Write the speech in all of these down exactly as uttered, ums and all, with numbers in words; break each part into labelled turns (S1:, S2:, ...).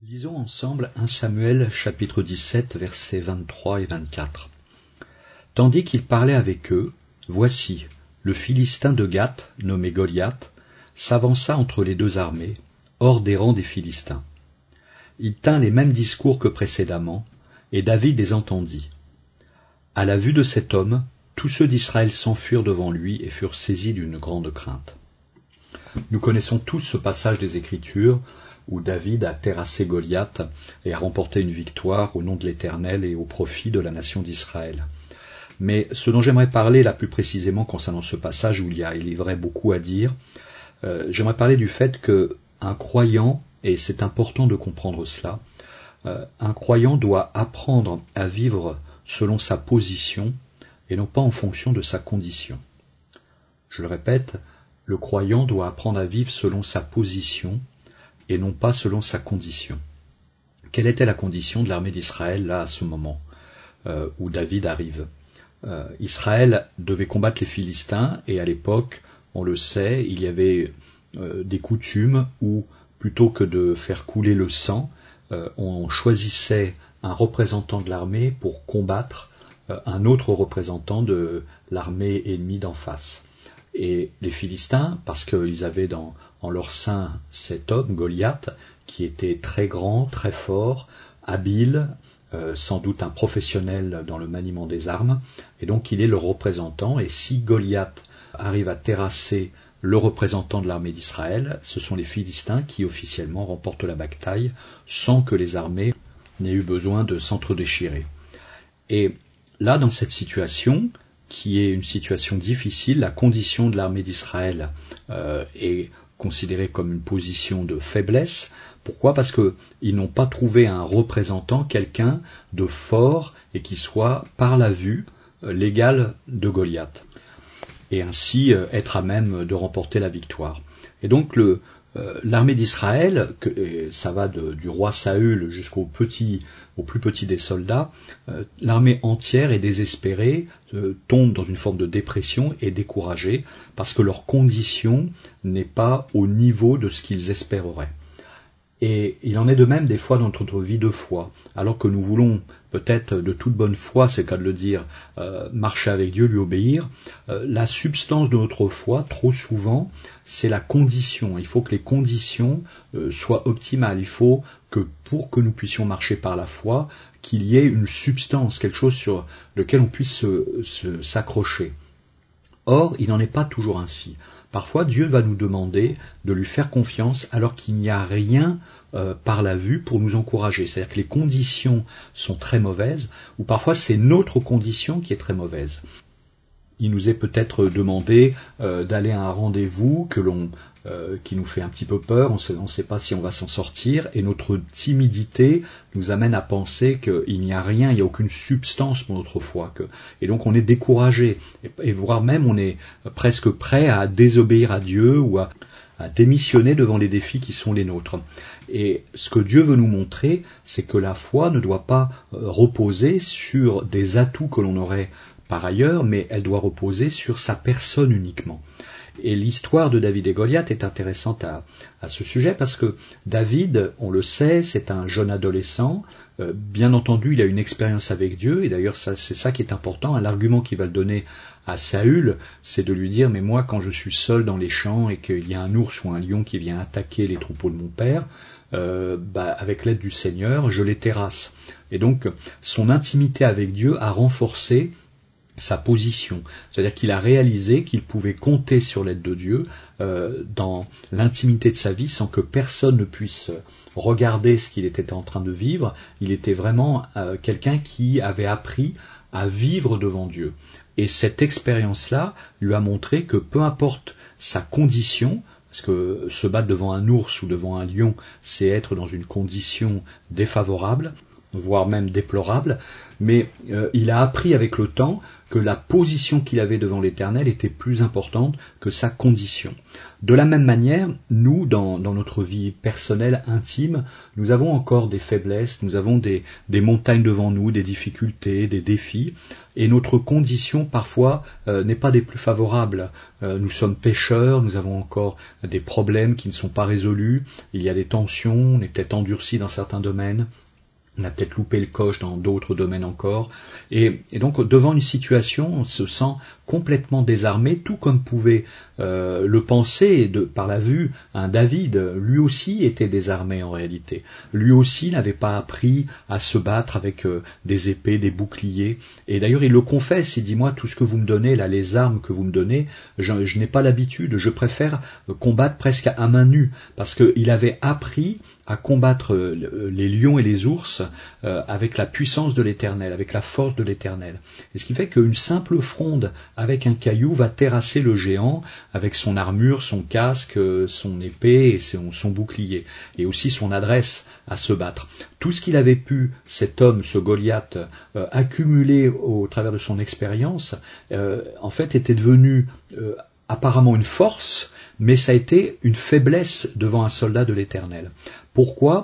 S1: Lisons ensemble un Samuel chapitre dix-sept versets vingt-trois et vingt-quatre. Tandis qu'il parlait avec eux, voici, le Philistin de Gath, nommé Goliath, s'avança entre les deux armées, hors des rangs des Philistins. Il tint les mêmes discours que précédemment, et David les entendit. À la vue de cet homme, tous ceux d'Israël s'enfuirent devant lui et furent saisis d'une grande crainte. Nous connaissons tous ce passage des Écritures où David a terrassé Goliath et a remporté une victoire au nom de l'Éternel et au profit de la nation d'Israël. Mais ce dont j'aimerais parler là plus précisément concernant ce passage où il y a, il y aurait beaucoup à dire, euh, j'aimerais parler du fait qu'un croyant, et c'est important de comprendre cela, euh, un croyant doit apprendre à vivre selon sa position et non pas en fonction de sa condition. Je le répète, le croyant doit apprendre à vivre selon sa position et non pas selon sa condition. Quelle était la condition de l'armée d'Israël là à ce moment euh, où David arrive euh, Israël devait combattre les Philistins et à l'époque, on le sait, il y avait euh, des coutumes où plutôt que de faire couler le sang, euh, on choisissait un représentant de l'armée pour combattre euh, un autre représentant de l'armée ennemie d'en face. Et les Philistins, parce qu'ils avaient dans, en leur sein cet homme, Goliath, qui était très grand, très fort, habile, euh, sans doute un professionnel dans le maniement des armes, et donc il est le représentant, et si Goliath arrive à terrasser le représentant de l'armée d'Israël, ce sont les Philistins qui officiellement remportent la bataille, sans que les armées n'aient eu besoin de s'entre-déchirer. Et là, dans cette situation, qui est une situation difficile, la condition de l'armée d'Israël euh, est considérée comme une position de faiblesse. Pourquoi ? Parce qu'ils n'ont pas trouvé un représentant, quelqu'un de fort et qui soit, par la vue, euh, l'égal de Goliath, et ainsi euh, être à même de remporter la victoire. Et donc le Euh, l'armée d'Israël, que, ça va de, du roi Saül jusqu'au petit, au plus petit des soldats, euh, l'armée entière est désespérée, euh, tombe dans une forme de dépression et découragée parce que leur condition n'est pas au niveau de ce qu'ils espéreraient. Et il en est de même des fois dans notre vie de foi, alors que nous voulons peut-être de toute bonne foi, c'est le cas de le dire, euh, marcher avec Dieu, lui obéir, euh, la substance de notre foi, trop souvent, c'est la condition. Il faut que les conditions euh, soient optimales. Il faut que pour que nous puissions marcher par la foi, qu'il y ait une substance, quelque chose sur lequel on puisse se, se, s'accrocher. Or, il n'en est pas toujours ainsi. Parfois, Dieu va nous demander de lui faire confiance alors qu'il n'y a rien euh, par la vue pour nous encourager. C'est-à-dire que les conditions sont très mauvaises, ou parfois c'est notre condition qui est très mauvaise. Il nous est peut-être demandé euh, d'aller à un rendez-vous que l'on, euh, qui nous fait un petit peu peur, on ne sait pas si on va s'en sortir, et notre timidité nous amène à penser qu'il n'y a rien, il n'y a aucune substance pour notre foi, que, et donc on est découragé, et, et voire même on est presque prêt à désobéir à Dieu ou à, à démissionner devant les défis qui sont les nôtres. Et ce que Dieu veut nous montrer, c'est que la foi ne doit pas euh, reposer sur des atouts que l'on aurait par ailleurs, mais elle doit reposer sur sa personne uniquement. Et l'histoire de David et Goliath est intéressante à, à ce sujet parce que David, on le sait, c'est un jeune adolescent. Euh, bien entendu, il a une expérience avec Dieu, et d'ailleurs ça, c'est ça qui est important. L'argument qu'il va le donner à Saül, c'est de lui dire « Mais moi, quand je suis seul dans les champs et qu'il y a un ours ou un lion qui vient attaquer les troupeaux de mon père, euh, bah, avec l'aide du Seigneur, je les terrasse. » Et donc, son intimité avec Dieu a renforcé sa position, c'est-à-dire qu'il a réalisé qu'il pouvait compter sur l'aide de Dieu euh, dans l'intimité de sa vie sans que personne ne puisse regarder ce qu'il était en train de vivre. Il était vraiment euh, quelqu'un qui avait appris à vivre devant Dieu. Et cette expérience-là lui a montré que peu importe sa condition, parce que se battre devant un ours ou devant un lion, c'est être dans une condition défavorable, voire même déplorable, mais euh, il a appris avec le temps que la position qu'il avait devant l'Éternel était plus importante que sa condition. De la même manière, nous, dans, dans notre vie personnelle, intime, nous avons encore des faiblesses, nous avons des, des montagnes devant nous, des difficultés, des défis, et notre condition parfois euh, n'est pas des plus favorables. Euh, nous sommes pécheurs, nous avons encore des problèmes qui ne sont pas résolus, il y a des tensions, on est peut-être endurci dans certains domaines. On a peut-être loupé le coche dans d'autres domaines encore. Et, et donc, devant une situation, on se sent complètement désarmé, tout comme pouvait euh, le penser de, par la vue un David. Lui aussi était désarmé en réalité. Lui aussi n'avait pas appris à se battre avec euh, des épées, des boucliers. Et d'ailleurs, il le confesse, il dit, moi, tout ce que vous me donnez, là, les armes que vous me donnez, je, je n'ai pas l'habitude, je préfère combattre presque à main nue. Parce qu'il avait appris à combattre les lions et les ours euh, avec la puissance de l'Éternel, avec la force de l'Éternel. Et ce qui fait qu'une simple fronde avec un caillou va terrasser le géant avec son armure, son casque, son épée et son, son bouclier, et aussi son adresse à se battre. Tout ce qu'il avait pu, cet homme, ce Goliath, euh, accumuler au travers de son expérience, euh, en fait était devenu euh, apparemment une force, mais ça a été une faiblesse devant un soldat de l'Éternel. Pourquoi ?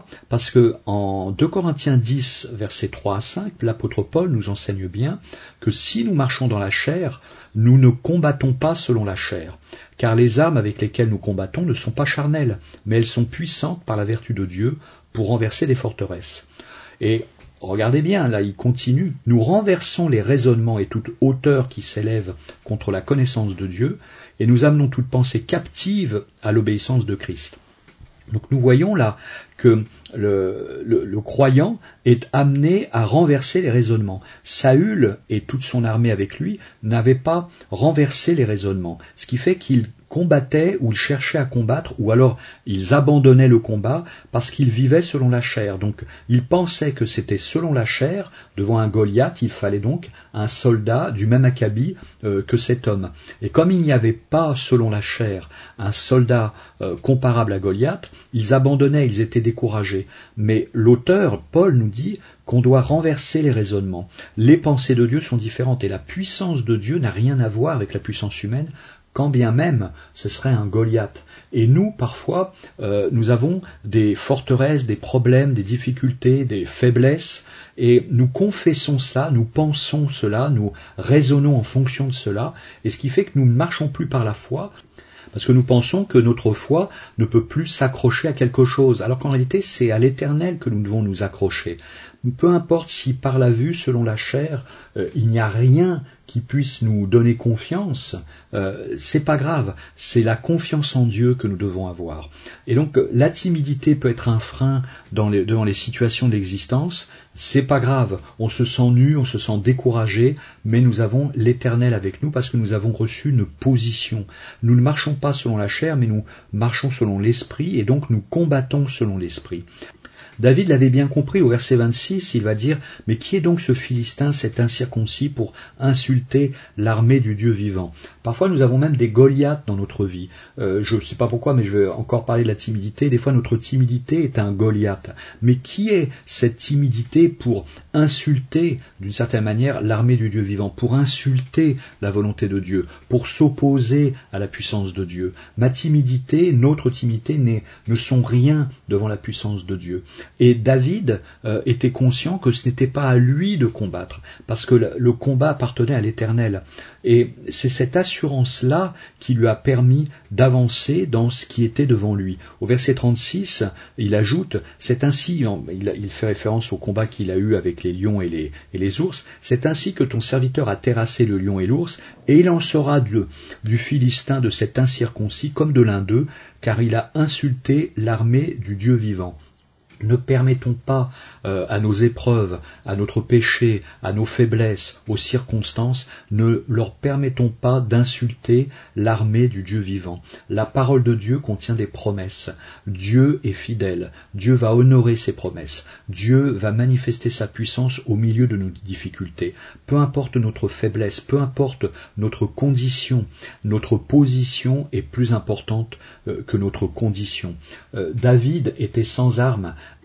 S1: Parce que en deux Corinthiens dix, versets trois à cinq, l'apôtre Paul nous enseigne bien que si nous marchons dans la chair, nous ne combattons pas selon la chair, car les armes avec lesquelles nous combattons ne sont pas charnelles, mais elles sont puissantes par la vertu de Dieu pour renverser des forteresses. Et regardez bien, là il continue, nous renversons les raisonnements et toute hauteur qui s'élève contre la connaissance de Dieu, et nous amenons toute pensée captive à l'obéissance de Christ. Donc nous voyons là que le, le, le croyant est amené à renverser les raisonnements. Saül et toute son armée avec lui n'avaient pas renversé les raisonnements, ce qui fait qu'ils combattaient ou ils cherchaient à combattre, ou alors ils abandonnaient le combat parce qu'ils vivaient selon la chair. Donc ils pensaient que c'était selon la chair, devant un Goliath, il fallait donc un soldat du même acabit euh, que cet homme. Et comme il n'y avait pas, selon la chair, un soldat euh, comparable à Goliath, ils abandonnaient, ils étaient découragés. Mais l'auteur, Paul, nous dit qu'on doit renverser les raisonnements. Les pensées de Dieu sont différentes et la puissance de Dieu n'a rien à voir avec la puissance humaine, quand bien même ce serait un Goliath. Et nous, parfois, euh, nous avons des forteresses, des problèmes, des difficultés, des faiblesses, et nous confessons cela, nous pensons cela, nous raisonnons en fonction de cela, et ce qui fait que nous ne marchons plus par la foi, parce que nous pensons que notre foi ne peut plus s'accrocher à quelque chose, alors qu'en réalité c'est à l'Éternel que nous devons nous accrocher. Peu importe si par la vue, selon la chair, euh, il n'y a rien qui puisse nous donner confiance, euh, c'est pas grave, c'est la confiance en Dieu que nous devons avoir. Et donc la timidité peut être un frein dans les, devant les situations d'existence, c'est pas grave, on se sent nu, on se sent découragé, mais nous avons l'Éternel avec nous parce que nous avons reçu une position. Nous ne marchons pas selon la chair, mais nous marchons selon l'Esprit, et donc nous combattons selon l'Esprit. David l'avait bien compris, au verset vingt-six, il va dire « Mais qui est donc ce Philistin, cet incirconcis, pour insulter l'armée du Dieu vivant ?» Parfois, nous avons même des Goliaths dans notre vie. Euh, je ne sais pas pourquoi, mais je vais encore parler de la timidité. Des fois, notre timidité est un Goliath. Mais qui est cette timidité pour insulter, d'une certaine manière, l'armée du Dieu vivant, pour insulter la volonté de Dieu, pour s'opposer à la puissance de Dieu? Ma timidité, notre timidité, n'est, ne sont rien devant la puissance de Dieu. Et David euh, était conscient que ce n'était pas à lui de combattre, parce que le, le combat appartenait à l'Éternel. Et c'est cette assurance-là qui lui a permis d'avancer dans ce qui était devant lui. Au verset trente-six, il ajoute, c'est ainsi, il, il fait référence au combat qu'il a eu avec les lions et les, et les ours, c'est ainsi que ton serviteur a terrassé le lion et l'ours, et il en sera de, du Philistin de cet incirconcis comme de l'un d'eux, car il a insulté l'armée du Dieu vivant. Ne permettons pas euh, à nos épreuves, à notre péché, à nos faiblesses, aux circonstances, ne leur permettons pas d'insulter l'armée du Dieu vivant. La parole de Dieu contient des promesses. Dieu est fidèle. Dieu va honorer ses promesses. Dieu va manifester sa puissance au milieu de nos difficultés. Peu importe notre faiblesse, peu importe notre condition, notre position est plus importante euh, que notre condition. Euh, David était sans armes.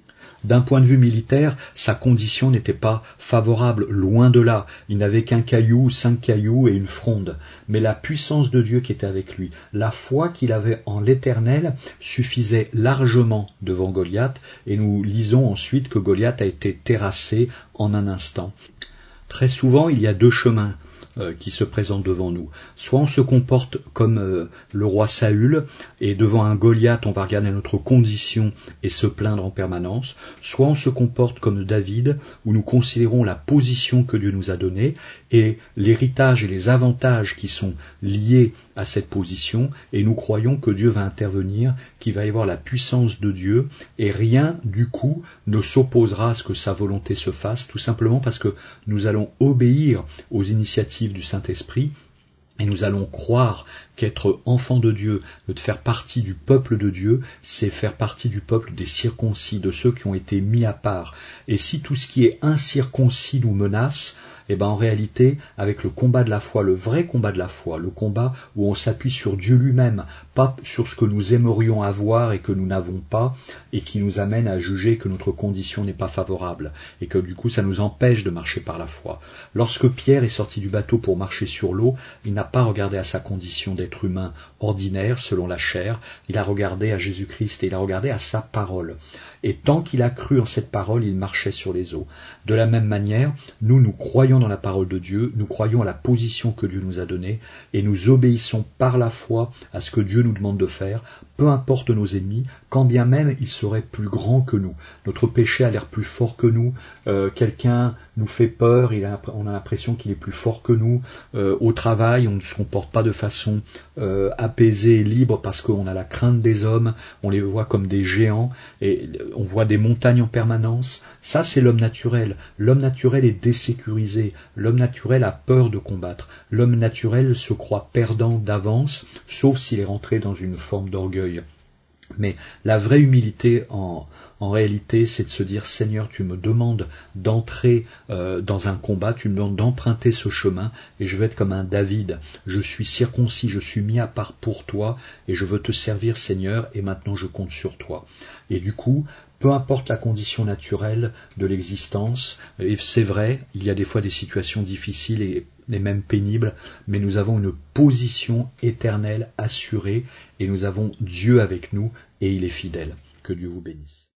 S1: D'un point de vue militaire, sa condition n'était pas favorable, loin de là. Il n'avait qu'un caillou, cinq cailloux et une fronde. Mais la puissance de Dieu qui était avec lui, la foi qu'il avait en l'Éternel suffisait largement devant Goliath, et nous lisons ensuite que Goliath a été terrassé en un instant. Très souvent, il y a deux chemins euh, qui se présentent devant nous. Soit on se comporte comme euh, le roi Saül, et devant un Goliath, on va regarder notre condition et se plaindre en permanence. Soit on se comporte comme David, où nous considérons la position que Dieu nous a donnée, et l'héritage et les avantages qui sont liés à cette position, et nous croyons que Dieu va intervenir, qu'il va y avoir la puissance de Dieu, et rien du coup ne s'opposera à ce que sa volonté se fasse, tout simplement parce que nous allons obéir aux initiatives du Saint-Esprit, et nous allons croire qu'être enfant de Dieu, de faire partie du peuple de Dieu, c'est faire partie du peuple des circoncis, de ceux qui ont été mis à part. Et si tout ce qui est incirconcis nous menace, eh ben en réalité, avec le combat de la foi, le vrai combat de la foi, le combat où on s'appuie sur Dieu lui-même, pas sur ce que nous aimerions avoir et que nous n'avons pas, et qui nous amène à juger que notre condition n'est pas favorable, et que du coup ça nous empêche de marcher par la foi. Lorsque Pierre est sorti du bateau pour marcher sur l'eau, il n'a pas regardé à sa condition d'être humain ordinaire, selon la chair, il a regardé à Jésus-Christ et il a regardé à sa parole. Et tant qu'il a cru en cette parole, il marchait sur les eaux. De la même manière, nous, nous croyons dans la parole de Dieu, nous croyons à la position que Dieu nous a donnée, et nous obéissons par la foi à ce que Dieu nous demande de faire, peu importe nos ennemis, quand bien même ils seraient plus grands que nous. Notre péché a l'air plus fort que nous, euh, quelqu'un nous fait peur, il a, on a l'impression qu'il est plus fort que nous, euh, au travail, on ne se comporte pas de façon euh, apaisée et libre parce qu'on a la crainte des hommes, on les voit comme des géants, et on voit des montagnes en permanence. Ça, c'est l'homme naturel. L'homme naturel est désécurisé. L'homme naturel a peur de combattre. L'homme naturel se croit perdant d'avance, sauf s'il est rentré dans une forme d'orgueil. Mais la vraie humilité, en, en réalité, c'est de se dire, Seigneur, tu me demandes d'entrer euh, dans un combat, tu me demandes d'emprunter ce chemin, et je vais être comme un David. Je suis circoncis, je suis mis à part pour toi, et je veux te servir, Seigneur, et maintenant je compte sur toi. Et du coup, peu importe la condition naturelle de l'existence, et c'est vrai, il y a des fois des situations difficiles et, et même pénibles, mais nous avons une position éternelle assurée, et nous avons Dieu avec nous, et il est fidèle. Que Dieu vous bénisse.